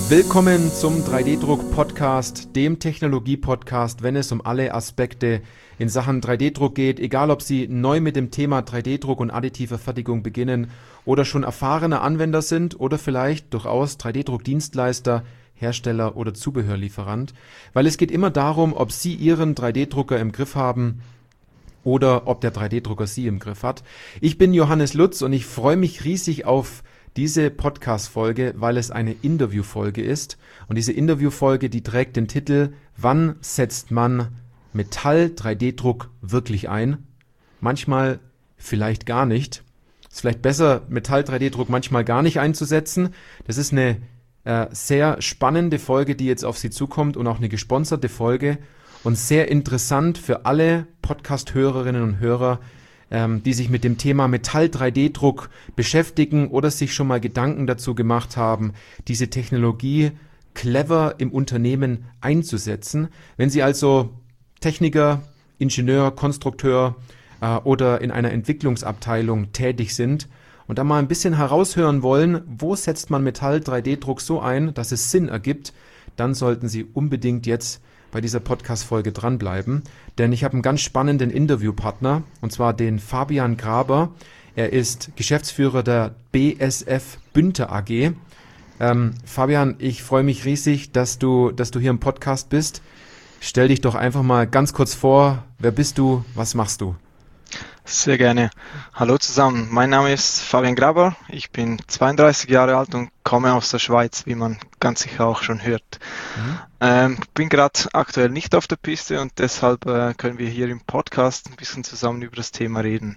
Willkommen zum 3D-Druck-Podcast, dem Technologie-Podcast, wenn es um alle Aspekte in Sachen 3D-Druck geht, egal ob Sie neu mit dem Thema 3D-Druck und additive Fertigung beginnen oder schon erfahrene Anwender sind oder vielleicht durchaus 3D-Druck-Dienstleister, Hersteller oder Zubehörlieferant, weil es geht immer darum, ob Sie Ihren 3D-Drucker im Griff haben oder ob der 3D-Drucker Sie im Griff hat. Ich bin Johannes Lutz und ich freue mich riesig auf diese Podcast-Folge, weil es eine Interview-Folge ist. Und diese Interview-Folge, die trägt den Titel: Wann setzt man Metall-3D-Druck wirklich ein? Manchmal vielleicht gar nicht. Es ist vielleicht besser, Metall-3D-Druck manchmal gar nicht einzusetzen. Das ist eine sehr spannende Folge, die jetzt auf Sie zukommt und auch eine gesponserte Folge und sehr interessant für alle Podcast-Hörerinnen und Hörer, die sich mit dem Thema Metall-3D-Druck beschäftigen oder sich schon mal Gedanken dazu gemacht haben, diese Technologie clever im Unternehmen einzusetzen. Wenn Sie also Techniker, Ingenieur, Konstrukteur oder in einer Entwicklungsabteilung tätig sind und da mal ein bisschen heraushören wollen, wo setzt man Metall-3D-Druck so ein, dass es Sinn ergibt, dann sollten Sie unbedingt jetzt bei dieser Podcast-Folge dranbleiben, denn ich habe einen ganz spannenden Interviewpartner, und zwar den Fabian Graber. Er ist Geschäftsführer der BSF Bünte AG. Fabian, ich freue mich riesig, dass du hier im Podcast bist. Stell dich doch einfach mal ganz kurz vor. Wer bist du? Was machst du? Sehr gerne. Hallo zusammen, mein Name ist Fabian Graber, ich bin 32 Jahre alt und komme aus der Schweiz, wie man ganz sicher auch schon hört. Bin gerade aktuell nicht auf der Piste und deshalb können wir hier im Podcast ein bisschen zusammen über das Thema reden.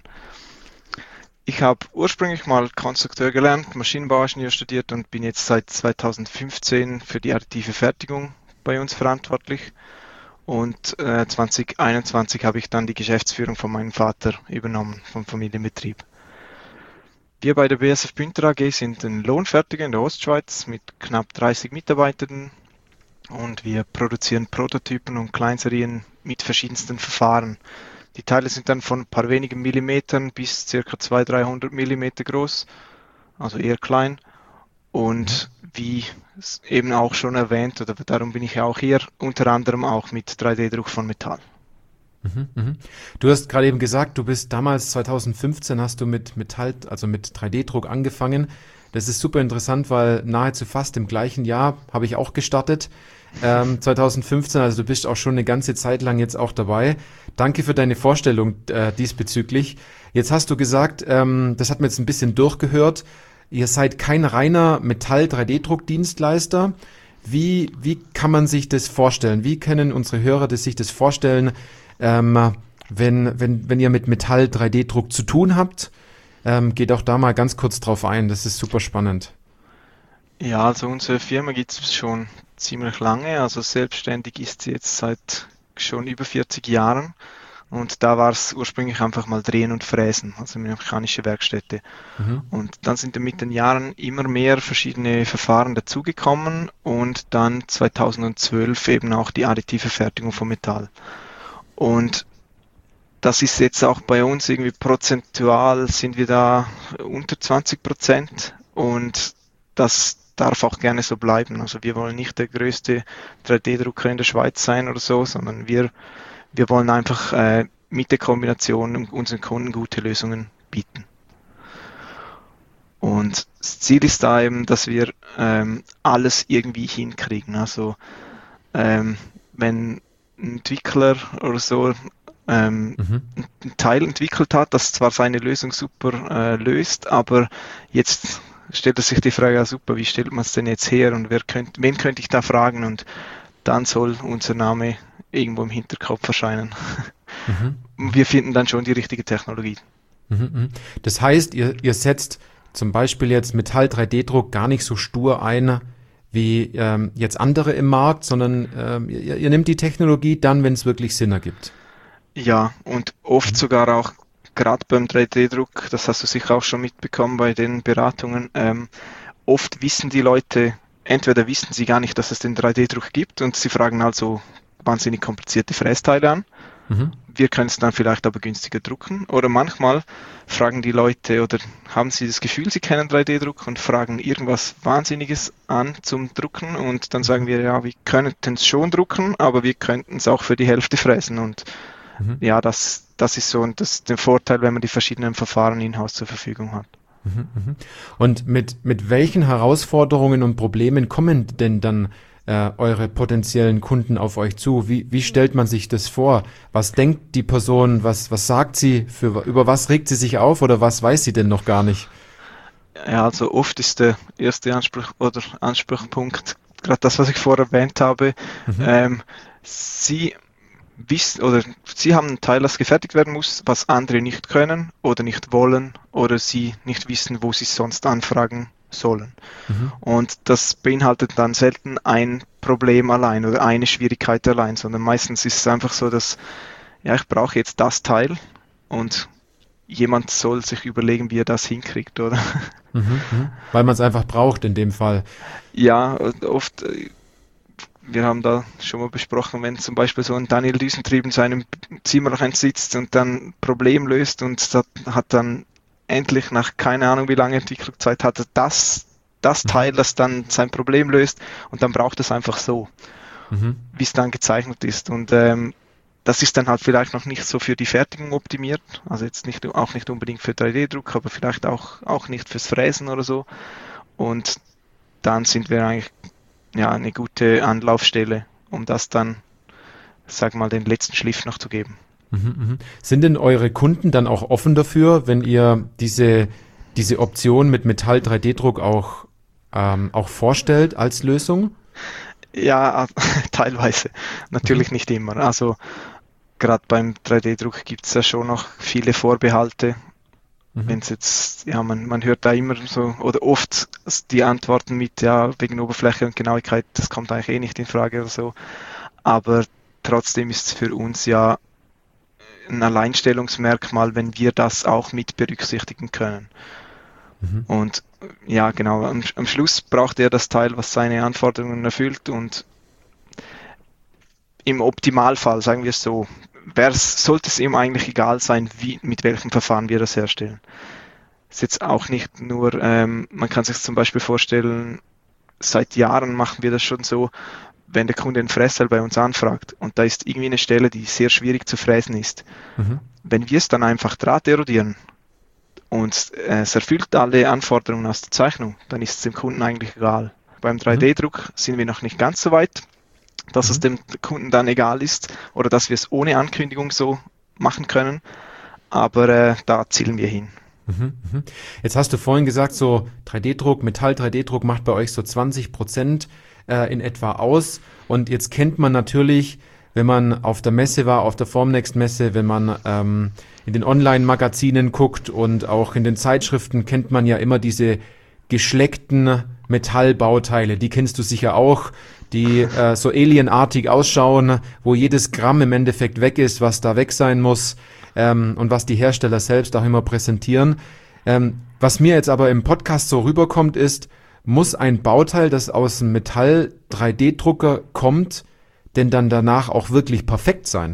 Ich habe ursprünglich mal Konstrukteur gelernt, Maschinenbauingenieur studiert und bin jetzt seit 2015 für die additive Fertigung bei uns verantwortlich. Und 2021 habe ich dann die Geschäftsführung von meinem Vater übernommen, vom Familienbetrieb. Wir bei der BSF Bünte AG sind ein Lohnfertiger in der Ostschweiz mit knapp 30 Mitarbeitern und wir produzieren Prototypen und Kleinserien mit verschiedensten Verfahren. Die Teile sind dann von ein paar wenigen Millimetern bis ca. 200-300 Millimeter groß, also eher klein. Und wie eben auch schon erwähnt, oder darum bin ich auch hier, unter anderem auch mit 3D-Druck von Metall. Du hast gerade eben gesagt, du bist damals 2015 hast du mit Metall, also mit 3D-Druck angefangen. Das ist super interessant, weil nahezu fast im gleichen Jahr habe ich auch gestartet, 2015, also du bist auch schon eine ganze Zeit lang jetzt auch dabei. Danke für deine Vorstellung diesbezüglich. Jetzt hast du gesagt, das hat mir jetzt ein bisschen durchgehört, ihr seid kein reiner Metall-3D-Druck-Dienstleister. Wie kann man sich das vorstellen? Wie können unsere Hörer sich das vorstellen, wenn ihr mit Metall-3D-Druck zu tun habt? Geht auch da mal ganz kurz drauf ein. Das ist super spannend. Ja, also unsere Firma gibt es schon ziemlich lange. Also selbstständig ist sie jetzt seit schon über 40 Jahren. Und da war es ursprünglich einfach mal Drehen und Fräsen, also mechanische Werkstätte. Und dann sind mit den Jahren immer mehr verschiedene Verfahren dazugekommen und dann 2012 eben auch die additive Fertigung von Metall. Und das ist jetzt auch bei uns irgendwie prozentual sind wir da unter 20% und das darf auch gerne so bleiben. Also wir wollen nicht der größte 3D-Drucker in der Schweiz sein oder so, sondern wir wollen einfach mit der Kombination unseren Kunden gute Lösungen bieten. Und das Ziel ist da eben, dass wir alles irgendwie hinkriegen. Also wenn ein Entwickler oder so ein Teil entwickelt hat, das zwar seine Lösung super löst, aber jetzt stellt er sich die Frage, ja super, wie stellt man es denn jetzt her und wen könnte ich da fragen? Und dann soll unser Name irgendwo im Hinterkopf erscheinen. Wir finden dann schon die richtige Technologie. Das heißt, ihr setzt zum Beispiel jetzt Metall-3D-Druck gar nicht so stur ein wie jetzt andere im Markt, sondern ihr nehmt die Technologie dann, wenn es wirklich Sinn ergibt. Ja, und oft sogar auch, gerade beim 3D-Druck, das hast du sicher auch schon mitbekommen bei den Beratungen, oft wissen die Leute, entweder wissen sie gar nicht, dass es den 3D-Druck gibt und sie fragen also wahnsinnig komplizierte Frästeile an Wir können es dann vielleicht aber günstiger drucken. Oder manchmal fragen die Leute oder haben sie das Gefühl, sie kennen 3D-Druck und fragen irgendwas Wahnsinniges an zum Drucken. Und dann sagen wir, ja, wir könnten es schon drucken, aber wir könnten es auch für die Hälfte fräsen. Und ja, das ist so der Vorteil, wenn man die verschiedenen Verfahren in-house zur Verfügung hat. Und mit welchen Herausforderungen und Problemen kommen denn dann eure potenziellen Kunden auf euch zu? Wie stellt man sich das vor? Was denkt die Person? Was sagt sie? Über was regt sie sich auf oder was weiß sie denn noch gar nicht? Ja, also oft ist der erste Anspruchpunkt gerade das, was ich vorher erwähnt habe. Sie haben ein Teil, das gefertigt werden muss, was andere nicht können oder nicht wollen oder sie nicht wissen, wo sie es sonst anfragen sollen. Und das beinhaltet dann selten ein Problem allein oder eine Schwierigkeit allein, sondern meistens ist es einfach so, dass ja, ich brauche jetzt das Teil und jemand soll sich überlegen, wie er das hinkriegt, oder? Weil man es einfach braucht in dem Fall. Ja, oft, wir haben da schon mal besprochen, wenn zum Beispiel so ein Daniel Düsentrieb in seinem Zimmer sitzt und dann ein Problem löst und hat dann endlich nach keine Ahnung wie lange Entwicklungszeit hat er das Teil, das dann sein Problem löst und dann braucht es einfach so, wie es dann gezeichnet ist. Und das ist dann halt vielleicht noch nicht so für die Fertigung optimiert, also jetzt auch nicht unbedingt für 3D-Druck, aber vielleicht auch nicht fürs Fräsen oder so. Und dann sind wir eigentlich eine gute Anlaufstelle, um das dann, sag mal, den letzten Schliff noch zu geben. Sind denn eure Kunden dann auch offen dafür, wenn ihr diese Option mit Metall-3D-Druck auch vorstellt als Lösung? Ja, teilweise. Natürlich nicht immer. Also gerade beim 3D-Druck gibt es ja schon noch viele Vorbehalte. Wenn es jetzt, ja, man hört da immer so oder oft die Antworten mit, ja, wegen Oberfläche und Genauigkeit, das kommt eigentlich nicht in Frage oder so. Aber trotzdem ist es für uns ja ein Alleinstellungsmerkmal, wenn wir das auch mit berücksichtigen können. Und ja, genau, am Schluss braucht er das Teil, was seine Anforderungen erfüllt und im Optimalfall, sagen wir es so, sollte es ihm eigentlich egal sein, mit welchem Verfahren wir das herstellen. Ist jetzt auch nicht nur, man kann sich zum Beispiel vorstellen, seit Jahren machen wir das schon so, wenn der Kunde ein Frästeil bei uns anfragt und da ist irgendwie eine Stelle, die sehr schwierig zu fräsen ist. Wenn wir es dann einfach drahterodieren und es erfüllt alle Anforderungen aus der Zeichnung, dann ist es dem Kunden eigentlich egal. Beim 3D-Druck sind wir noch nicht ganz so weit, dass es dem Kunden dann egal ist oder dass wir es ohne Ankündigung so machen können, aber da zielen wir hin. Jetzt hast du vorhin gesagt, so 3D-Druck, Metall-3D-Druck macht bei euch so 20% in etwa aus und jetzt kennt man natürlich, wenn man auf der Messe war, auf der Formnext-Messe, wenn man in den Online-Magazinen guckt und auch in den Zeitschriften kennt man ja immer diese geschleckten Metallbauteile, die kennst du sicher auch, die so alienartig ausschauen, wo jedes Gramm im Endeffekt weg ist, was da weg sein muss und was die Hersteller selbst auch immer präsentieren. Was mir jetzt aber im Podcast so rüberkommt ist, muss ein Bauteil, das aus einem Metall-3D-Drucker kommt, denn dann danach auch wirklich perfekt sein?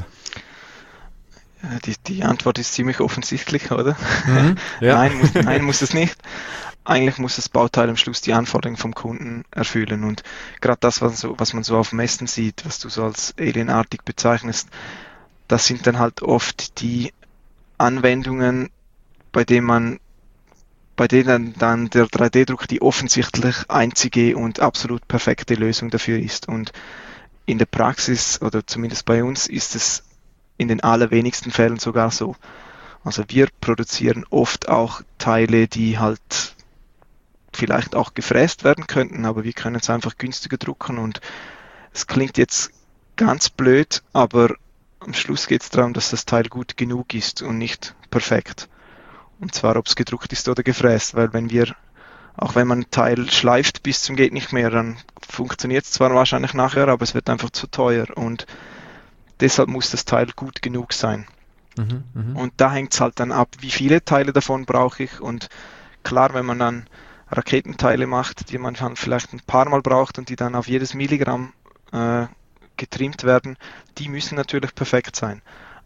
Die Antwort ist ziemlich offensichtlich, oder? Ja. Nein, muss es nicht. Eigentlich muss das Bauteil am Schluss die Anforderungen vom Kunden erfüllen und gerade das, was man so auf Messen sieht, was du so als alienartig bezeichnest, das sind dann halt oft die Anwendungen, bei denen dann der 3D-Druck die offensichtlich einzige und absolut perfekte Lösung dafür ist. Und in der Praxis, oder zumindest bei uns, ist es in den allerwenigsten Fällen sogar so. Also wir produzieren oft auch Teile, die halt vielleicht auch gefräst werden könnten, aber wir können es einfach günstiger drucken und es klingt jetzt ganz blöd, aber am Schluss geht es darum, dass das Teil gut genug ist und nicht perfekt. Und zwar, ob es gedruckt ist oder gefräst, weil auch wenn man ein Teil schleift bis zum geht nicht mehr, dann funktioniert es zwar wahrscheinlich nachher, aber es wird einfach zu teuer und deshalb muss das Teil gut genug sein. Und da hängt es halt dann ab, wie viele Teile davon brauche ich und klar, wenn man dann Raketenteile macht, die man dann vielleicht ein paar Mal braucht und die dann auf jedes Milligramm getrimmt werden, die müssen natürlich perfekt sein.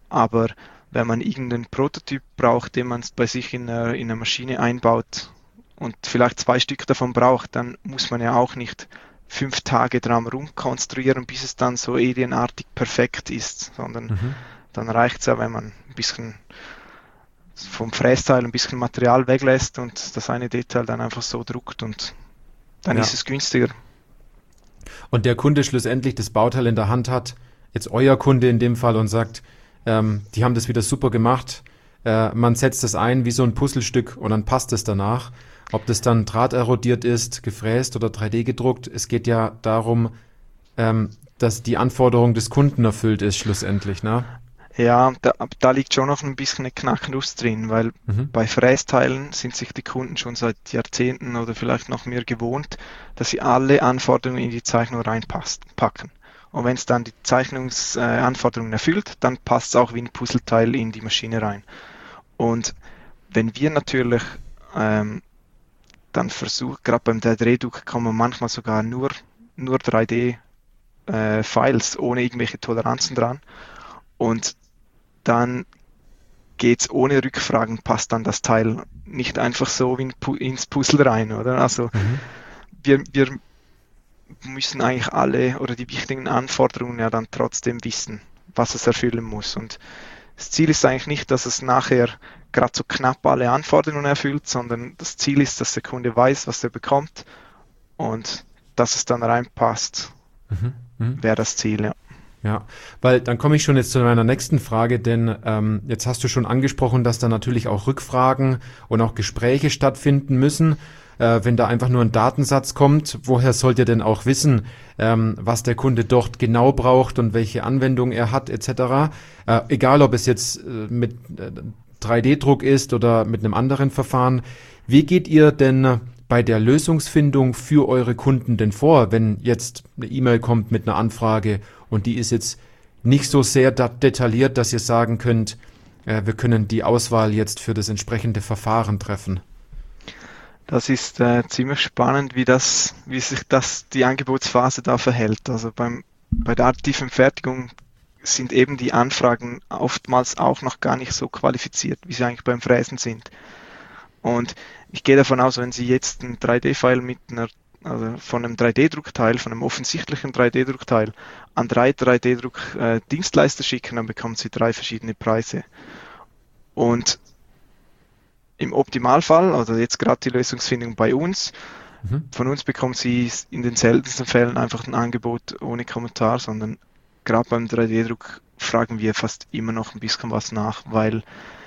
Aber wenn man irgendeinen Prototyp braucht, den man bei sich in einer Maschine einbaut und vielleicht 2 Stück davon braucht, dann muss man ja auch nicht 5 Tage dran rumkonstruieren, bis es dann so alienartig perfekt ist, sondern dann reicht es ja, wenn man ein bisschen vom Frästeil ein bisschen Material weglässt und das eine Detail dann einfach so druckt und dann ist es günstiger. Und der Kunde schlussendlich das Bauteil in der Hand hat, jetzt euer Kunde in dem Fall, und sagt, die haben das wieder super gemacht, man setzt es ein wie so ein Puzzlestück und dann passt es danach. Ob das dann drahterodiert ist, gefräst oder 3D gedruckt, es geht ja darum, dass die Anforderung des Kunden erfüllt ist schlussendlich, ne? Ja, da liegt schon noch ein bisschen eine Knacknuss drin, weil bei Frästeilen sind sich die Kunden schon seit Jahrzehnten oder vielleicht noch mehr gewohnt, dass sie alle Anforderungen in die Zeichnung reinpacken. Und wenn es dann die Zeichnungsanforderungen erfüllt, dann passt es auch wie ein Puzzleteil in die Maschine rein. Und wenn wir natürlich dann versuchen, gerade beim 3D-Druck kann man manchmal sogar nur 3D-Files ohne irgendwelche Toleranzen dran. Und dann geht es ohne Rückfragen, passt dann das Teil nicht einfach so wie ins Puzzle rein, oder? Also wir müssen eigentlich alle oder die wichtigen Anforderungen ja dann trotzdem wissen, was es erfüllen muss. Und das Ziel ist eigentlich nicht, dass es nachher gerade so knapp alle Anforderungen erfüllt, sondern das Ziel ist, dass der Kunde weiß, was er bekommt und dass es dann reinpasst, wäre das Ziel, ja. Ja, weil dann komme ich schon jetzt zu meiner nächsten Frage, denn jetzt hast du schon angesprochen, dass da natürlich auch Rückfragen und auch Gespräche stattfinden müssen. Wenn da einfach nur ein Datensatz kommt, woher sollt ihr denn auch wissen, was der Kunde dort genau braucht und welche Anwendung er hat etc. Egal, ob es jetzt mit 3D-Druck ist oder mit einem anderen Verfahren. Wie geht ihr denn bei der Lösungsfindung für eure Kunden denn vor, wenn jetzt eine E-Mail kommt mit einer Anfrage und die ist jetzt nicht so sehr detailliert, dass ihr sagen könnt, wir können die Auswahl jetzt für das entsprechende Verfahren treffen? Das ist ziemlich spannend, wie sich die Angebotsphase da verhält. Also bei der additiven Fertigung sind eben die Anfragen oftmals auch noch gar nicht so qualifiziert, wie sie eigentlich beim Fräsen sind. Und ich gehe davon aus, wenn Sie jetzt ein 3D-File von einem 3D-Druckteil, von einem offensichtlichen 3D-Druckteil an 3 3D-Druck-Dienstleister schicken, dann bekommen Sie 3 verschiedene Preise. Und im Optimalfall, also jetzt gerade die Lösungsfindung bei uns, von uns bekommen Sie in den seltensten Fällen einfach ein Angebot ohne Kommentar, sondern gerade beim 3D-Druck fragen wir fast immer noch ein bisschen was nach, weil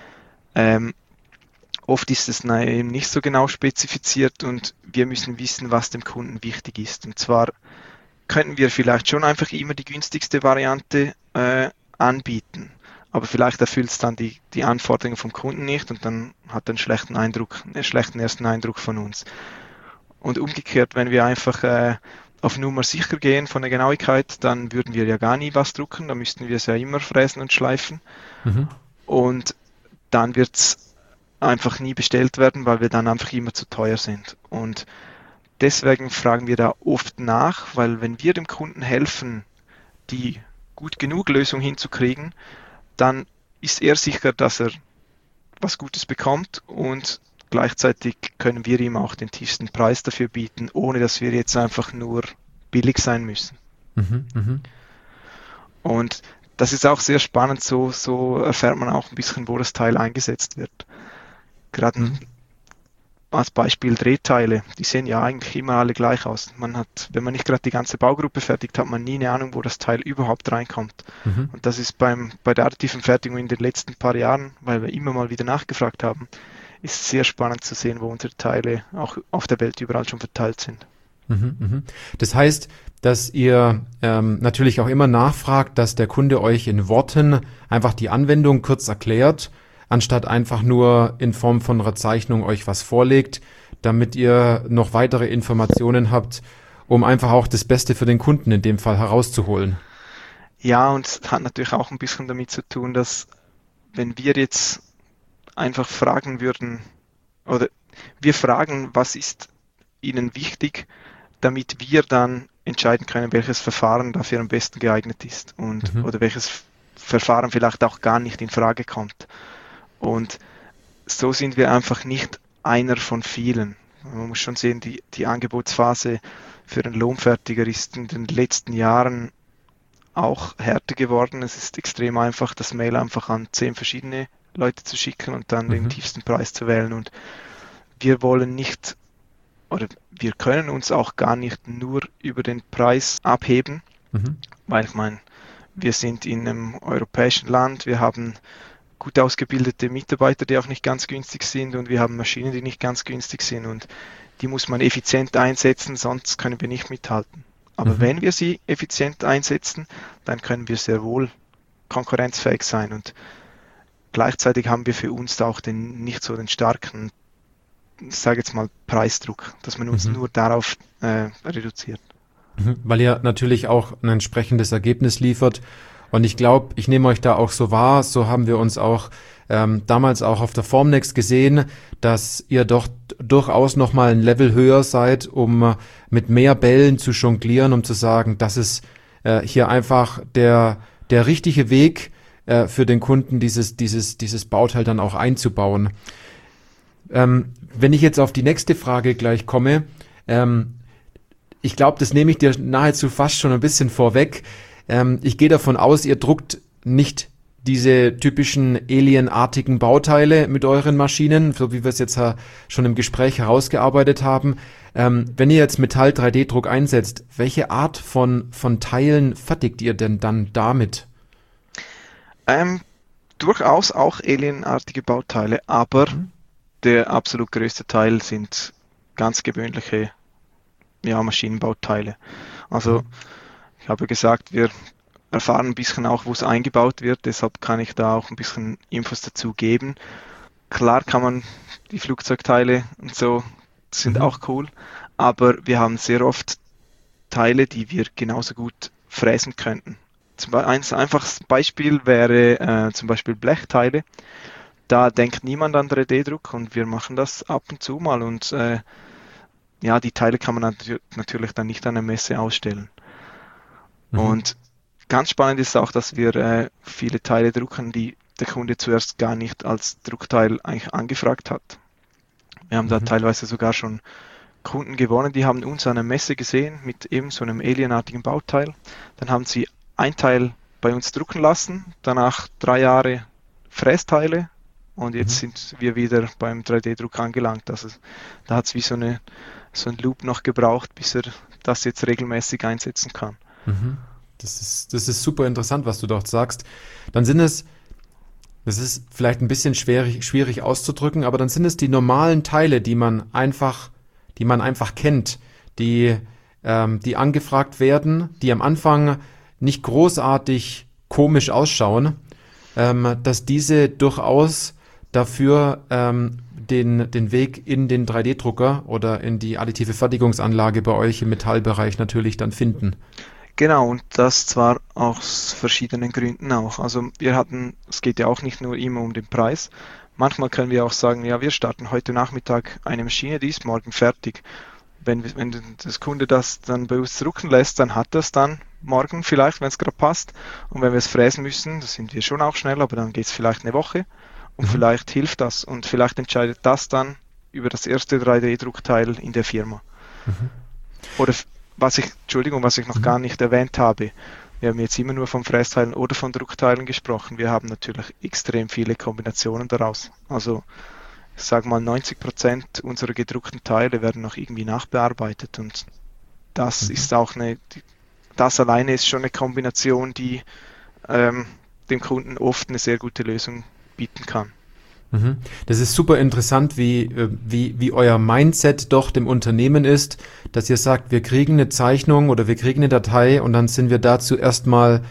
oft ist es eben nicht so genau spezifiziert und wir müssen wissen, was dem Kunden wichtig ist. Und zwar könnten wir vielleicht schon einfach immer die günstigste Variante anbieten, aber vielleicht erfüllt es dann die Anforderungen vom Kunden nicht und dann hat er einen schlechten ersten Eindruck von uns. Und umgekehrt, wenn wir einfach auf Nummer sicher gehen von der Genauigkeit, dann würden wir ja gar nie was drucken, dann müssten wir es ja immer fräsen und schleifen. Und dann wird es einfach nie bestellt werden, weil wir dann einfach immer zu teuer sind. Und deswegen fragen wir da oft nach, weil wenn wir dem Kunden helfen, die gut genug Lösung hinzukriegen, dann ist er sicher, dass er was Gutes bekommt und gleichzeitig können wir ihm auch den tiefsten Preis dafür bieten, ohne dass wir jetzt einfach nur billig sein müssen. Und das ist auch sehr spannend, so erfährt man auch ein bisschen, wo das Teil eingesetzt wird. Gerade als Beispiel Drehteile, die sehen ja eigentlich immer alle gleich aus. Wenn man nicht gerade die ganze Baugruppe fertigt, hat man nie eine Ahnung, wo das Teil überhaupt reinkommt. Und das ist bei der additiven Fertigung in den letzten paar Jahren, weil wir immer mal wieder nachgefragt haben, ist sehr spannend zu sehen, wo unsere Teile auch auf der Welt überall schon verteilt sind. Das heißt, dass ihr natürlich auch immer nachfragt, dass der Kunde euch in Worten einfach die Anwendung kurz erklärt, anstatt einfach nur in Form von einer Zeichnung euch was vorlegt, damit ihr noch weitere Informationen habt, um einfach auch das Beste für den Kunden in dem Fall herauszuholen. Ja, und es hat natürlich auch ein bisschen damit zu tun, dass wenn wir jetzt einfach fragen würden, oder wir fragen, was ist Ihnen wichtig, damit wir dann entscheiden können, welches Verfahren dafür am besten geeignet ist oder welches Verfahren vielleicht auch gar nicht in Frage kommt. Und so sind wir einfach nicht einer von vielen. Man muss schon sehen, die Angebotsphase für einen Lohnfertiger ist in den letzten Jahren auch härter geworden. Es ist extrem einfach, das Mail einfach an 10 verschiedene Leute zu schicken und dann den tiefsten Preis zu wählen. Und wir wollen nicht, oder wir können uns auch gar nicht nur über den Preis abheben, weil ich meine, wir sind in einem europäischen Land, wir haben gut ausgebildete Mitarbeiter, die auch nicht ganz günstig sind, und wir haben Maschinen, die nicht ganz günstig sind, und die muss man effizient einsetzen, sonst können wir nicht mithalten. Aber wenn wir sie effizient einsetzen, dann können wir sehr wohl konkurrenzfähig sein, und gleichzeitig haben wir für uns da auch nicht so den starken, ich sage jetzt mal, Preisdruck, dass man uns nur darauf reduziert. Weil ihr natürlich auch ein entsprechendes Ergebnis liefert. Und ich glaube, ich nehme euch da auch so wahr, so haben wir uns auch damals auch auf der Formnext gesehen, dass ihr doch durchaus nochmal ein Level höher seid, um mit mehr Bällen zu jonglieren, um zu sagen, das ist hier einfach der richtige Weg für den Kunden, dieses Bauteil dann auch einzubauen. Wenn ich jetzt auf die nächste Frage gleich komme, ich glaube, das nehme ich dir nahezu fast schon ein bisschen vorweg. Ich gehe davon aus, ihr druckt nicht diese typischen alienartigen Bauteile mit euren Maschinen, so wie wir es jetzt schon im Gespräch herausgearbeitet haben. Wenn ihr jetzt Metall-3D-Druck einsetzt, welche Art von Teilen fertigt ihr denn dann damit? Durchaus auch alienartige Bauteile, aber der absolut größte Teil sind ganz gewöhnliche Maschinenbauteile. Also ich habe gesagt, wir erfahren ein bisschen auch, wo es eingebaut wird, deshalb kann ich da auch ein bisschen Infos dazu geben. Klar kann man die Flugzeugteile und so, sind auch cool, aber wir haben sehr oft Teile, die wir genauso gut fräsen könnten. Ein einfaches Beispiel wäre zum Beispiel Blechteile. Da denkt niemand an 3D-Druck, und wir machen das ab und zu mal, und die Teile kann man natürlich dann nicht an der Messe ausstellen. Und ganz spannend ist auch, dass wir viele Teile drucken, die der Kunde zuerst gar nicht als Druckteil eigentlich angefragt hat. Wir haben da teilweise sogar schon Kunden gewonnen, die haben uns an einer Messe gesehen mit eben so einem alienartigen Bauteil. Dann haben sie ein Teil bei uns drucken lassen, danach 3 Jahre Frästeile, und jetzt sind wir wieder beim 3D-Druck angelangt. Also da hat es wie so ein Loop noch gebraucht, bis er das jetzt regelmäßig einsetzen kann. Das ist super interessant, was du dort sagst. Dann das ist vielleicht ein bisschen schwierig auszudrücken, aber dann sind es die normalen Teile, die man einfach kennt, die angefragt werden, die am Anfang nicht großartig komisch ausschauen, dass diese durchaus dafür den Weg in den 3D-Drucker oder in die additive Fertigungsanlage bei euch im Metallbereich natürlich dann finden. Genau, und das zwar aus verschiedenen Gründen auch. Also es geht ja auch nicht nur immer um den Preis. Manchmal können wir auch sagen, ja, wir starten heute Nachmittag eine Maschine, die ist morgen fertig. Wenn das Kunde das dann bei uns drucken lässt, dann hat das dann morgen vielleicht, wenn es gerade passt. Und wenn wir es fräsen müssen, da sind wir schon auch schnell, aber dann geht es vielleicht eine Woche. Und vielleicht hilft das, und vielleicht entscheidet das dann über das erste 3D-Druckteil in der Firma. Oder was ich noch gar nicht erwähnt habe, wir haben jetzt immer nur von Frästeilen oder von Druckteilen gesprochen. Wir haben natürlich extrem viele Kombinationen daraus. Also ich sage mal, 90% unserer gedruckten Teile werden noch irgendwie nachbearbeitet, und das ist auch das alleine ist schon eine Kombination, die dem Kunden oft eine sehr gute Lösung bieten kann. Das ist super interessant, wie euer Mindset doch dem Unternehmen ist, dass ihr sagt, wir kriegen eine Zeichnung oder wir kriegen eine Datei, und dann sind wir dazu erstmal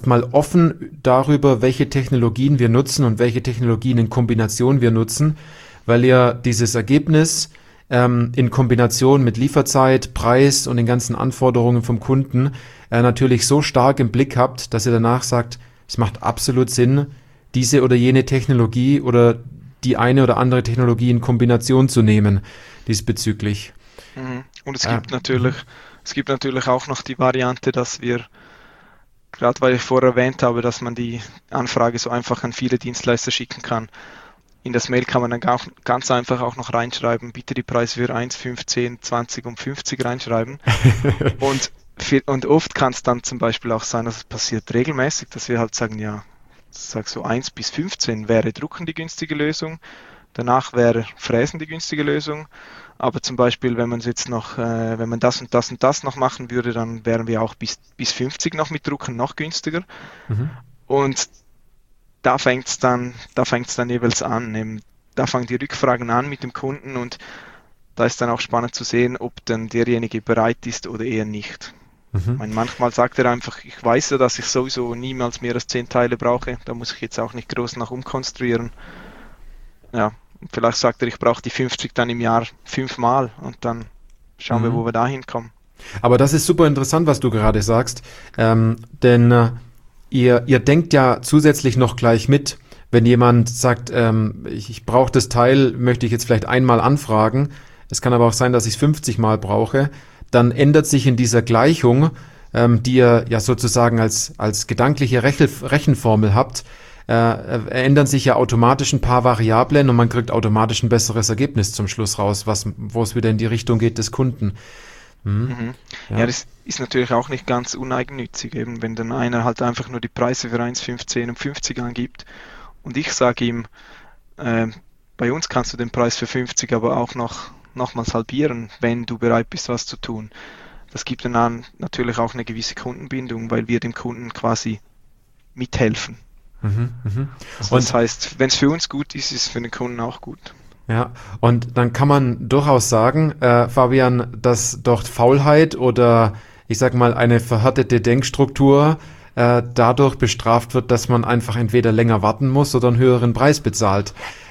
offen darüber, welche Technologien wir nutzen und welche Technologien in Kombination wir nutzen, weil ihr dieses Ergebnis in Kombination mit Lieferzeit, Preis und den ganzen Anforderungen vom Kunden natürlich so stark im Blick habt, dass ihr danach sagt, es macht absolut Sinn, diese oder jene Technologie oder die eine oder andere Technologie in Kombination zu nehmen diesbezüglich. Und es gibt natürlich auch noch die Variante, dass wir gerade weil ich vorher erwähnt habe, dass man die Anfrage so einfach an viele Dienstleister schicken kann. In das Mail kann man dann auch ganz einfach auch noch reinschreiben, bitte die Preise für 1, 5, 10, 20 und 50 reinschreiben. Und oft kann es dann zum Beispiel auch sein, dass es passiert regelmäßig, dass wir halt sagen, ja, sag so 1 bis 15 wäre Drucken die günstige Lösung, danach wäre Fräsen die günstige Lösung, aber zum Beispiel, wenn man jetzt noch, wenn man das und das und das noch machen würde, dann wären wir auch bis 50 noch mit Drucken noch günstiger. Mhm. Und da fängt es dann jeweils an. Da fangen die Rückfragen an mit dem Kunden und da ist dann auch spannend zu sehen, ob dann derjenige bereit ist oder eher nicht. Ich meine, manchmal sagt er einfach, ich weiß ja, dass ich sowieso niemals mehr als 10 Teile brauche, da muss ich jetzt auch nicht groß nach umkonstruieren. Ja, vielleicht sagt er, ich brauche die 50 dann im Jahr 5-mal und dann schauen wir, wo wir da hinkommen. Aber das ist super interessant, was du gerade sagst, denn ihr denkt ja zusätzlich noch gleich mit, wenn jemand sagt, ich brauche das Teil, möchte ich jetzt vielleicht einmal anfragen, es kann aber auch sein, dass ich es 50 Mal brauche, dann ändert sich in dieser Gleichung, die ihr ja sozusagen als gedankliche Rechenformel habt, ändern sich ja automatisch ein paar Variablen und man kriegt automatisch ein besseres Ergebnis zum Schluss raus, wo es wieder in die Richtung geht des Kunden. Ja, das ist natürlich auch nicht ganz uneigennützig, eben wenn dann einer halt einfach nur die Preise für 1, 5, 10 und 50 angibt und ich sage ihm, bei uns kannst du den Preis für 50 aber auch nochmals halbieren, wenn du bereit bist, was zu tun. Das gibt dann natürlich auch eine gewisse Kundenbindung, weil wir dem Kunden quasi mithelfen. Also das heißt, wenn es für uns gut ist, ist es für den Kunden auch gut. Ja, und dann kann man durchaus sagen, Fabian, dass dort Faulheit oder ich sag mal eine verhärtete Denkstruktur dadurch bestraft wird, dass man einfach entweder länger warten muss oder einen höheren Preis bezahlt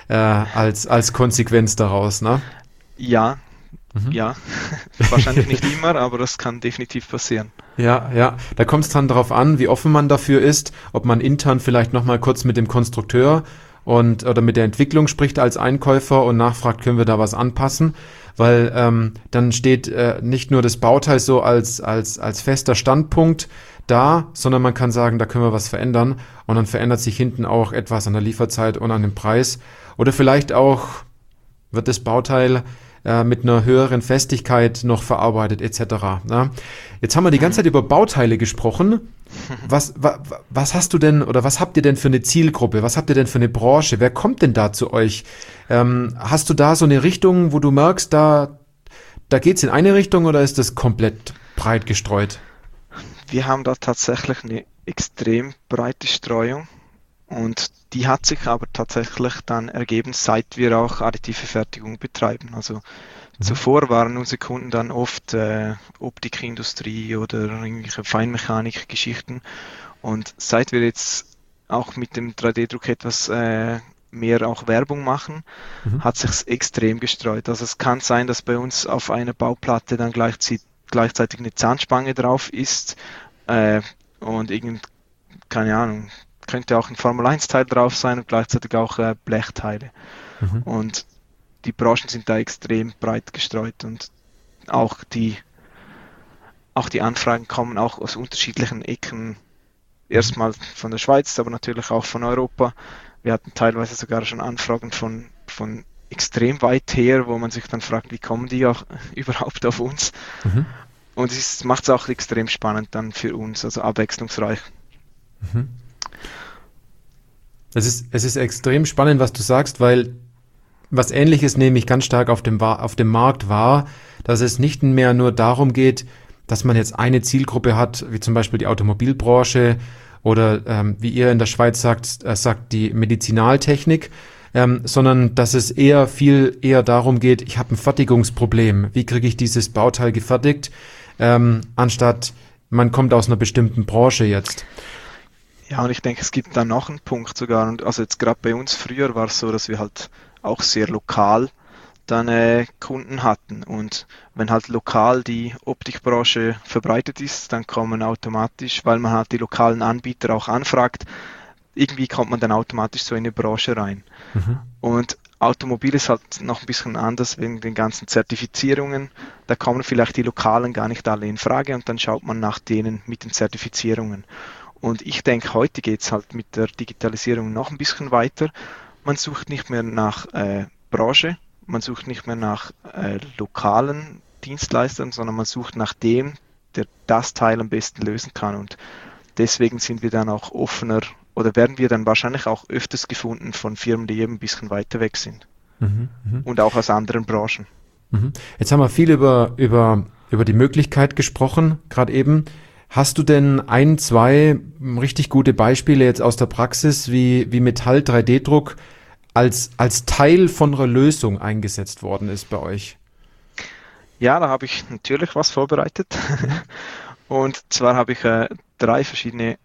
als Konsequenz daraus, ne? Ja, wahrscheinlich nicht immer, aber das kann definitiv passieren. Ja, da kommt es dann darauf an, wie offen man dafür ist, ob man intern vielleicht nochmal kurz mit dem Konstrukteur oder mit der Entwicklung spricht als Einkäufer und nachfragt, können wir da was anpassen, weil dann steht nicht nur das Bauteil so als fester Standpunkt da, sondern man kann sagen, da können wir was verändern und dann verändert sich hinten auch etwas an der Lieferzeit und an dem Preis oder vielleicht auch wird das Bauteil mit einer höheren Festigkeit noch verarbeitet etc. Na? Jetzt haben wir die ganze Zeit über Bauteile gesprochen. Was hast du denn oder was habt ihr denn für eine Zielgruppe? Was habt ihr denn für eine Branche? Wer kommt denn da zu euch? Hast du da so eine Richtung, wo du merkst, da geht's in eine Richtung oder ist das komplett breit gestreut? Wir haben da tatsächlich eine extrem breite Streuung und die hat sich aber tatsächlich dann ergeben, seit wir auch additive Fertigung betreiben. Also zuvor waren unsere Kunden dann oft Optikindustrie oder irgendwelche Feinmechanik-Geschichten. Und seit wir jetzt auch mit dem 3D-Druck etwas mehr auch Werbung machen, hat sich's extrem gestreut. Also es kann sein, dass bei uns auf einer Bauplatte dann gleichzeitig eine Zahnspange drauf ist und keine Ahnung, könnte auch ein Formel-1-Teil drauf sein und gleichzeitig auch Blechteile. Und die Branchen sind da extrem breit gestreut und auch die Anfragen kommen auch aus unterschiedlichen Ecken. Erstmal von der Schweiz, aber natürlich auch von Europa. Wir hatten teilweise sogar schon Anfragen von extrem weit her, wo man sich dann fragt, wie kommen die auch überhaupt auf uns? Und es macht es auch extrem spannend dann für uns, also abwechslungsreich. Es ist extrem spannend, was du sagst, weil was Ähnliches nehme ich ganz stark auf dem Markt wahr, dass es nicht mehr nur darum geht, dass man jetzt eine Zielgruppe hat, wie zum Beispiel die Automobilbranche oder wie ihr in der Schweiz sagt die Medizinaltechnik, sondern dass es viel eher darum geht, ich habe ein Fertigungsproblem, wie kriege ich dieses Bauteil gefertigt, anstatt man kommt aus einer bestimmten Branche jetzt. Ja, und ich denke, es gibt da noch einen Punkt sogar. Und also jetzt gerade bei uns früher war es so, dass wir halt auch sehr lokal dann Kunden hatten. Und wenn halt lokal die Optikbranche verbreitet ist, dann kommen automatisch, weil man halt die lokalen Anbieter auch anfragt, irgendwie kommt man dann automatisch so in eine Branche rein. Und Automobil ist halt noch ein bisschen anders wegen den ganzen Zertifizierungen. Da kommen vielleicht die Lokalen gar nicht alle in Frage und dann schaut man nach denen mit den Zertifizierungen. Und ich denke, heute geht es halt mit der Digitalisierung noch ein bisschen weiter. Man sucht nicht mehr nach Branche, man sucht nicht mehr nach lokalen Dienstleistern, sondern man sucht nach dem, der das Teil am besten lösen kann. Und deswegen sind wir dann auch offener oder werden wir dann wahrscheinlich auch öfters gefunden von Firmen, die eben ein bisschen weiter weg sind. Und auch aus anderen Branchen. Jetzt haben wir viel über die Möglichkeit gesprochen, gerade eben. Hast du denn 1, 2 richtig gute Beispiele jetzt aus der Praxis, wie Metall-3D-Druck als Teil von einer Lösung eingesetzt worden ist bei euch? Ja, da habe ich natürlich was vorbereitet. Und zwar habe ich 3 verschiedene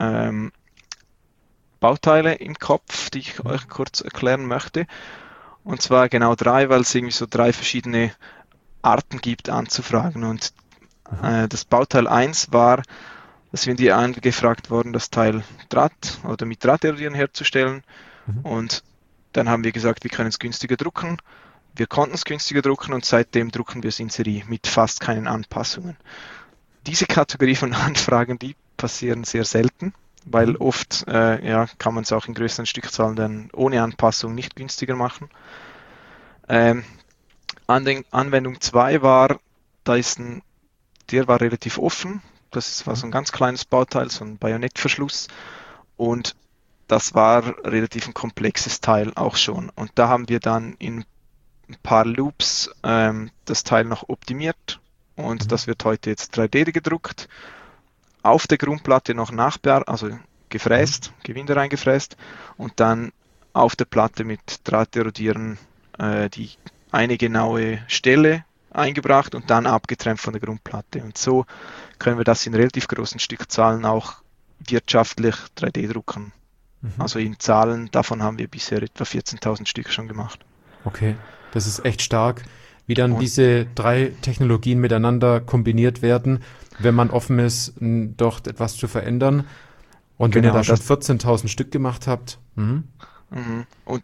Bauteile im Kopf, die ich euch kurz erklären möchte. Und zwar genau 3, weil es irgendwie so 3 verschiedene Arten gibt anzufragen. Und das Bauteil 1 war, dass wir in die angefragt wurden, das Teil Draht oder mit Drahterodieren herzustellen. Und dann haben wir gesagt, wir können es günstiger drucken. Wir konnten es günstiger drucken und seitdem drucken wir es in Serie mit fast keinen Anpassungen. Diese Kategorie von Anfragen, die passieren sehr selten, weil oft kann man es auch in größeren Stückzahlen dann ohne Anpassung nicht günstiger machen. Anwendung 2 war, der war relativ offen. Das war so ein ganz kleines Bauteil, so ein Bajonettverschluss. Und das war relativ ein komplexes Teil auch schon. Und da haben wir dann in ein paar Loops das Teil noch optimiert. Und das wird heute jetzt 3D gedruckt. Auf der Grundplatte noch gefräst, Gewinde reingefräst. Und dann auf der Platte mit Drahterodieren die eine genaue Stelle eingebracht und dann abgetrennt von der Grundplatte. Und so können wir das in relativ großen Stückzahlen auch wirtschaftlich 3D drucken. Also in Zahlen, davon haben wir bisher etwa 14.000 Stück schon gemacht. Okay, das ist echt stark, wie dann diese 3 Technologien miteinander kombiniert werden, wenn man offen ist, dort etwas zu verändern. Und wenn ihr da schon 14.000 Stück gemacht habt. Und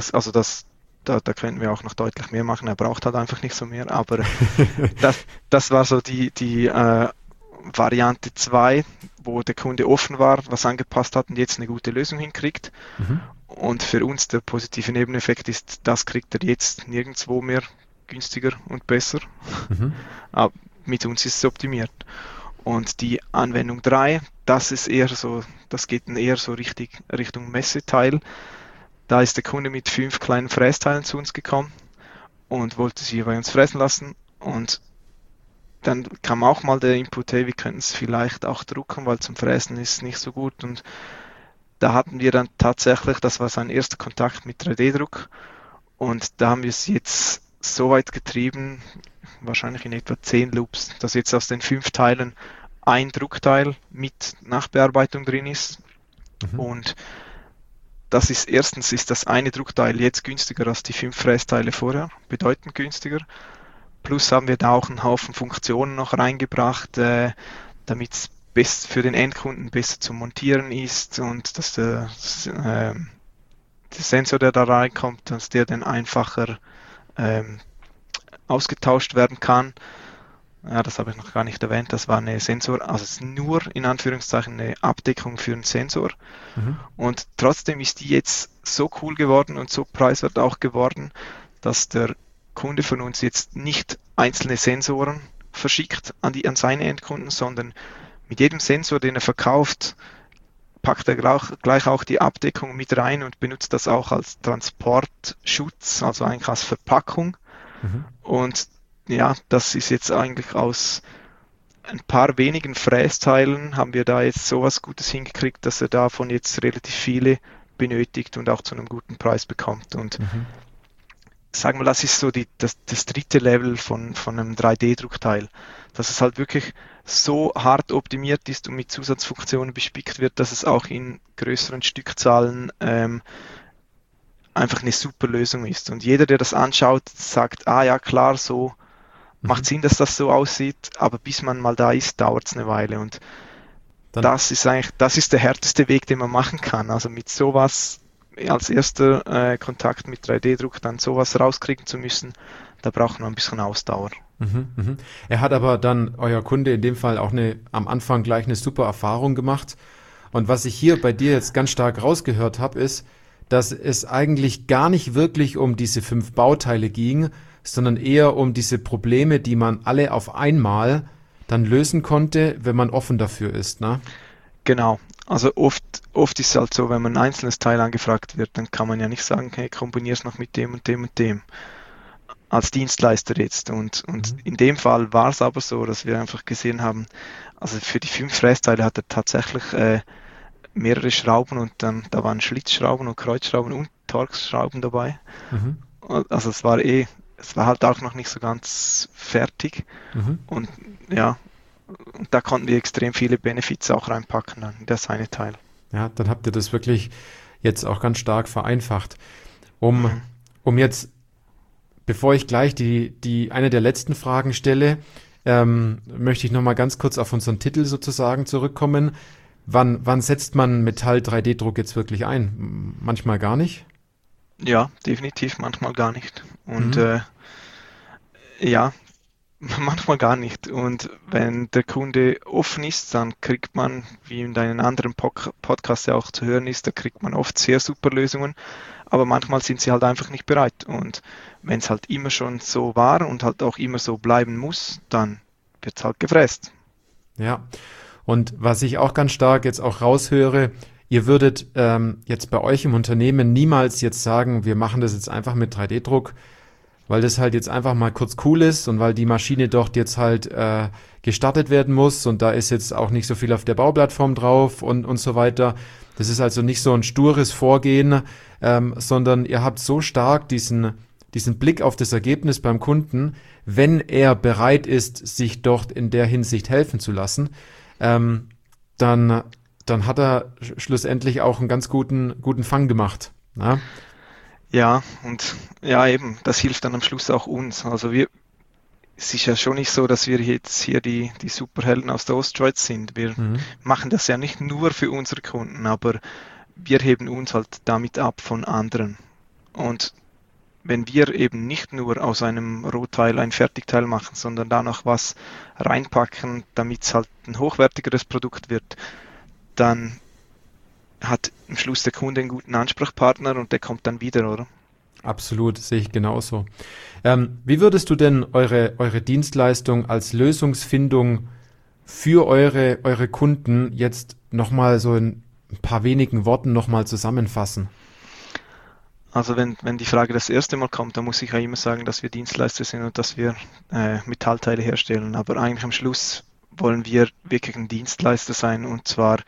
da könnten wir auch noch deutlich mehr machen. Er braucht halt einfach nicht so mehr. Aber das war so die Variante 2, wo der Kunde offen war, was angepasst hat und jetzt eine gute Lösung hinkriegt. Und für uns der positive Nebeneffekt ist, das kriegt er jetzt nirgendwo mehr günstiger und besser. Aber mit uns ist es optimiert. Und die Anwendung 3, das geht dann eher so Richtung Messeteil. Da ist der Kunde mit 5 kleinen Frästeilen zu uns gekommen und wollte sie bei uns fräsen lassen. Und dann kam auch mal der Input, hey, wir könnten es vielleicht auch drucken, weil zum Fräsen ist es nicht so gut. Und da hatten wir dann tatsächlich, das war sein erster Kontakt mit 3D-Druck. Und da haben wir es jetzt so weit getrieben, wahrscheinlich in etwa 10 Loops, dass jetzt aus den 5 Teilen ein Druckteil mit Nachbearbeitung drin ist. Und erstens ist das eine Druckteil jetzt günstiger als die 5 Frästeile vorher, bedeutend günstiger. Plus haben wir da auch einen Haufen Funktionen noch reingebracht, damit es für den Endkunden besser zu montieren ist und dass der Sensor, der da reinkommt, dass der dann einfacher ausgetauscht werden kann. Ja, das habe ich noch gar nicht erwähnt. Das war eine Sensor, also es ist nur in Anführungszeichen eine Abdeckung für einen Sensor. Und trotzdem ist die jetzt so cool geworden und so preiswert auch geworden, dass der Kunde von uns jetzt nicht einzelne Sensoren verschickt an seine Endkunden, sondern mit jedem Sensor, den er verkauft, packt er gleich auch die Abdeckung mit rein und benutzt das auch als Transportschutz, also eigentlich als Verpackung. Und ja, das ist jetzt eigentlich aus ein paar wenigen Frästeilen haben wir da jetzt sowas Gutes hingekriegt, dass er davon jetzt relativ viele benötigt und auch zu einem guten Preis bekommt. Und sagen wir, das ist so das dritte Level von einem 3D-Druckteil, dass es halt wirklich so hart optimiert ist und mit Zusatzfunktionen bespickt wird, dass es auch in größeren Stückzahlen einfach eine super Lösung ist. Und jeder, der das anschaut, sagt, ja klar, so macht Sinn, dass das so aussieht, aber bis man mal da ist, dauert es eine Weile. Und das ist der härteste Weg, den man machen kann. Also mit sowas als erster Kontakt mit 3D-Druck dann sowas rauskriegen zu müssen, da braucht man ein bisschen Ausdauer. Er hat aber dann, euer Kunde in dem Fall, auch am Anfang gleich eine super Erfahrung gemacht Und was ich hier bei dir jetzt ganz stark rausgehört habe, ist, dass es eigentlich gar nicht wirklich um diese 5 Bauteile ging, sondern eher um diese Probleme, die man alle auf einmal dann lösen konnte, wenn man offen dafür ist, ne? Genau. Also oft ist es halt so, wenn man ein einzelnes Teil angefragt wird, dann kann man ja nicht sagen, hey, kombinier es noch mit dem und dem und dem. Als Dienstleister jetzt. Und in dem Fall war es aber so, dass wir einfach gesehen haben, also für die 5 Frästeile hat er tatsächlich mehrere Schrauben und dann da waren Schlitzschrauben und Kreuzschrauben und Torx-Schrauben dabei. Mhm. Also es war halt auch noch nicht so ganz fertig. Mhm. Und ja, und da konnten wir extrem viele Benefits auch reinpacken dann in das eine Teil. Ja, dann habt ihr das wirklich jetzt auch ganz stark vereinfacht. Um jetzt, bevor ich gleich eine der letzten Fragen stelle, möchte ich nochmal ganz kurz auf unseren Titel sozusagen zurückkommen. Wann setzt man Metall-3D-Druck jetzt wirklich ein? Manchmal gar nicht? Ja, definitiv, manchmal gar nicht. Und ja, manchmal gar nicht. Und wenn der Kunde offen ist, dann kriegt man, wie in deinen anderen Podcasts ja auch zu hören ist, da kriegt man oft sehr super Lösungen. Aber manchmal sind sie halt einfach nicht bereit. Und wenn es halt immer schon so war und halt auch immer so bleiben muss, dann wird es halt gefräst. Ja. Und was ich auch ganz stark jetzt auch raushöre, ihr würdet jetzt bei euch im Unternehmen niemals jetzt sagen, wir machen das jetzt einfach mit 3D-Druck, weil das halt jetzt einfach mal kurz cool ist und weil die Maschine dort jetzt halt gestartet werden muss und da ist jetzt auch nicht so viel auf der Bauplattform drauf und so weiter. Das ist also nicht so ein stures Vorgehen, sondern ihr habt so stark diesen Blick auf das Ergebnis beim Kunden, wenn er bereit ist, sich dort in der Hinsicht helfen zu lassen, dann hat er schlussendlich auch einen ganz guten Fang gemacht. Na? Ja, und ja eben, das hilft dann am Schluss auch uns. Also es ist ja schon nicht so, dass wir jetzt hier die Superhelden aus der Ostschweiz sind. Wir machen das ja nicht nur für unsere Kunden, aber wir heben uns halt damit ab von anderen. Und wenn wir eben nicht nur aus einem Rohteil ein Fertigteil machen, sondern da noch was reinpacken, damit es halt ein hochwertigeres Produkt wird, dann hat am Schluss der Kunde einen guten Ansprechpartner und der kommt dann wieder, oder? Absolut, sehe ich genauso. Wie würdest du denn eure Dienstleistung als Lösungsfindung für eure Kunden jetzt nochmal so in ein paar wenigen Worten nochmal zusammenfassen? Also wenn die Frage das erste Mal kommt, dann muss ich ja immer sagen, dass wir Dienstleister sind und dass wir Metallteile herstellen. Aber eigentlich am Schluss wollen wir wirklich ein Dienstleister sein und zwar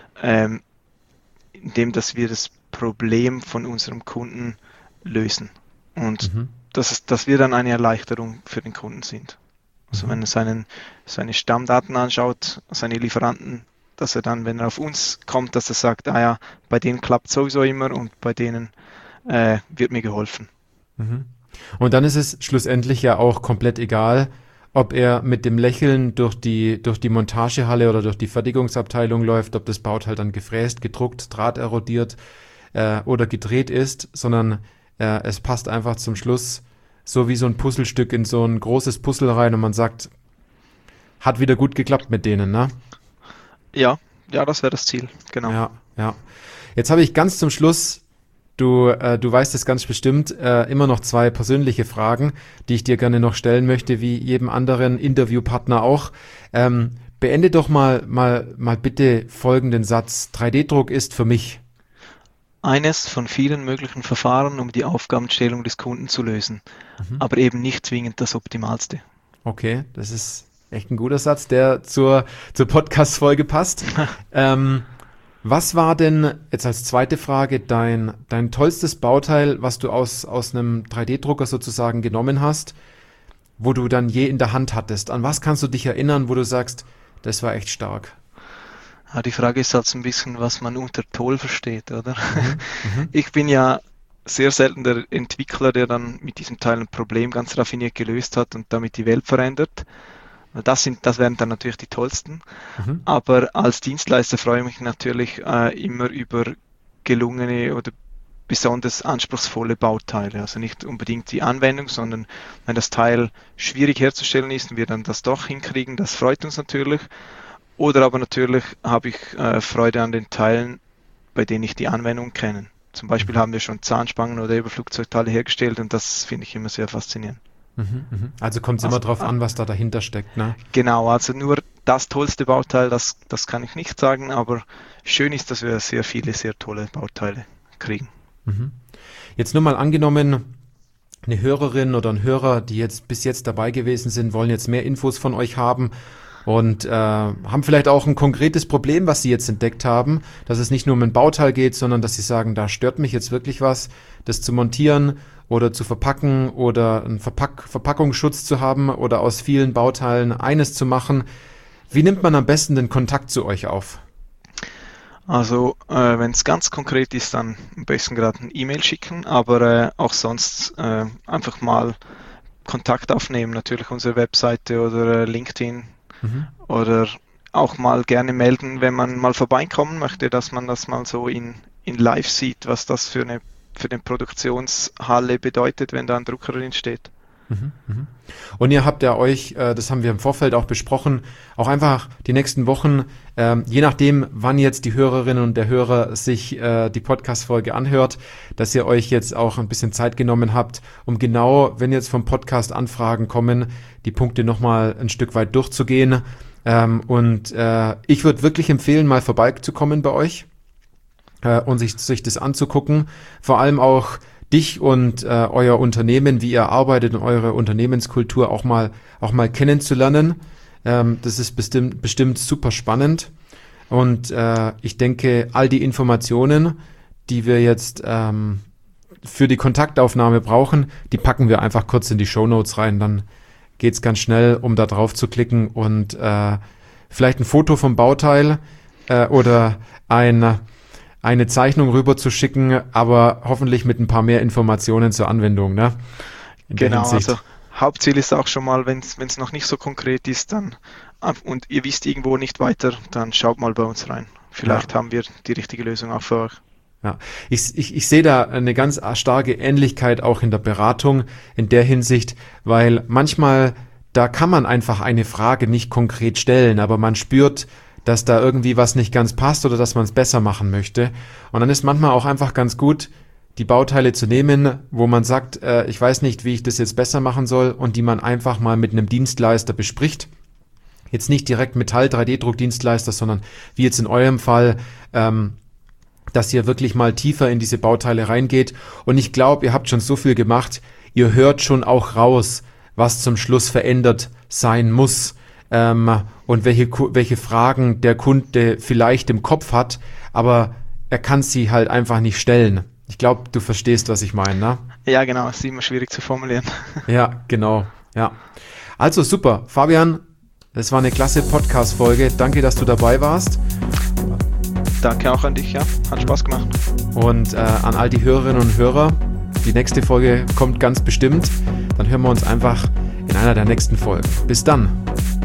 indem, dass wir das Problem von unserem Kunden lösen und dass wir dann eine Erleichterung für den Kunden sind. Also wenn er seine Stammdaten anschaut, seine Lieferanten, dass er dann, wenn er auf uns kommt, dass er sagt, ah ja, bei denen klappt sowieso immer und bei denen wird mir geholfen. Und dann ist es schlussendlich ja auch komplett egal, ob er mit dem Lächeln durch die Montagehalle oder durch die Fertigungsabteilung läuft, ob das Bauteil dann gefräst, gedruckt, drahterodiert oder gedreht ist, sondern es passt einfach zum Schluss so wie so ein Puzzlestück in so ein großes Puzzle rein und man sagt, hat wieder gut geklappt mit denen, ne? Ja, das wäre das Ziel, genau. Ja. Jetzt habe ich ganz zum Schluss, du weißt es ganz bestimmt, immer noch 2 persönliche Fragen, die ich dir gerne noch stellen möchte, wie jedem anderen Interviewpartner auch. Beende doch mal bitte folgenden Satz. 3D-Druck ist für mich eines von vielen möglichen Verfahren, um die Aufgabenstellung des Kunden zu lösen, aber eben nicht zwingend das Optimalste. Okay, das ist echt ein guter Satz, der zur Podcast-Folge passt. Was war denn, jetzt als zweite Frage, dein tollstes Bauteil, was du aus einem 3D-Drucker sozusagen genommen hast, wo du dann je in der Hand hattest? An was kannst du dich erinnern, wo du sagst, das war echt stark? Ja, die Frage ist halt so ein bisschen, was man unter Toll versteht, oder? Ich bin ja sehr selten der Entwickler, der dann mit diesem Teil ein Problem ganz raffiniert gelöst hat und damit die Welt verändert. Das wären dann natürlich die tollsten. Aber als Dienstleister freue ich mich natürlich immer über gelungene oder besonders anspruchsvolle Bauteile. Also nicht unbedingt die Anwendung, sondern wenn das Teil schwierig herzustellen ist und wir dann das doch hinkriegen, das freut uns natürlich. Oder aber natürlich habe ich Freude an den Teilen, bei denen ich die Anwendung kenne. Zum Beispiel haben wir schon Zahnspangen oder Überflugzeugteile hergestellt und das finde ich immer sehr faszinierend. Also kommt es immer drauf an, was da dahinter steckt, ne? Genau, also nur das tollste Bauteil, das kann ich nicht sagen, aber schön ist, dass wir sehr viele, sehr tolle Bauteile kriegen. Jetzt nur mal angenommen, eine Hörerin oder ein Hörer, die jetzt bis jetzt dabei gewesen sind, wollen jetzt mehr Infos von euch haben und haben vielleicht auch ein konkretes Problem, was sie jetzt entdeckt haben, dass es nicht nur um ein Bauteil geht, sondern dass sie sagen, da stört mich jetzt wirklich was, das zu montieren oder zu verpacken oder einen Verpackungsschutz zu haben oder aus vielen Bauteilen eines zu machen. Wie nimmt man am besten den Kontakt zu euch auf? Also wenn es ganz konkret ist, dann am besten gerade eine E-Mail schicken, aber auch sonst einfach mal Kontakt aufnehmen, natürlich unsere Webseite oder LinkedIn oder auch mal gerne melden, wenn man mal vorbeikommen möchte, dass man das mal so in live sieht, was das für eine Produktionshalle bedeutet, wenn da ein Drucker drin steht. Und ihr habt ja euch, das haben wir im Vorfeld auch besprochen, auch einfach die nächsten Wochen, je nachdem, wann jetzt die Hörerinnen und der Hörer sich die Podcast-Folge anhört, dass ihr euch jetzt auch ein bisschen Zeit genommen habt, um genau, wenn jetzt vom Podcast Anfragen kommen, die Punkte nochmal ein Stück weit durchzugehen. Und ich würde wirklich empfehlen, mal vorbeizukommen bei euch und sich das anzugucken. Vor allem auch dich und euer Unternehmen, wie ihr arbeitet und eure Unternehmenskultur auch mal kennenzulernen. Das ist bestimmt super spannend. Und ich denke, all die Informationen, die wir jetzt für die Kontaktaufnahme brauchen, die packen wir einfach kurz in die Shownotes rein. Dann geht's ganz schnell, um da drauf zu klicken und vielleicht ein Foto vom Bauteil oder eine Zeichnung rüber zu schicken, aber hoffentlich mit ein paar mehr Informationen zur Anwendung, ne? Genau, also Hauptziel ist auch schon mal, wenn es noch nicht so konkret ist, dann und ihr wisst irgendwo nicht weiter, dann schaut mal bei uns rein. Vielleicht haben wir die richtige Lösung auch für euch. Ja, ich sehe da eine ganz starke Ähnlichkeit auch in der Beratung in der Hinsicht, weil manchmal, da kann man einfach eine Frage nicht konkret stellen, aber man spürt, dass da irgendwie was nicht ganz passt oder dass man es besser machen möchte. Und dann ist manchmal auch einfach ganz gut, die Bauteile zu nehmen, wo man sagt, ich weiß nicht, wie ich das jetzt besser machen soll und die man einfach mal mit einem Dienstleister bespricht. Jetzt nicht direkt Metall-3D-Druckdienstleister, sondern wie jetzt in eurem Fall, dass ihr wirklich mal tiefer in diese Bauteile reingeht. Und ich glaube, ihr habt schon so viel gemacht, ihr hört schon auch raus, was zum Schluss verändert sein muss. Und welche Fragen der Kunde vielleicht im Kopf hat, aber er kann sie halt einfach nicht stellen. Ich glaube, du verstehst, was ich meine, ne? Ja, genau, ist immer schwierig zu formulieren. Ja, genau, ja. Also super, Fabian, das war eine klasse Podcast-Folge. Danke, dass du dabei warst. Danke auch an dich, ja, hat Spaß gemacht. Und an all die Hörerinnen und Hörer, die nächste Folge kommt ganz bestimmt. Dann hören wir uns einfach in einer der nächsten Folgen. Bis dann.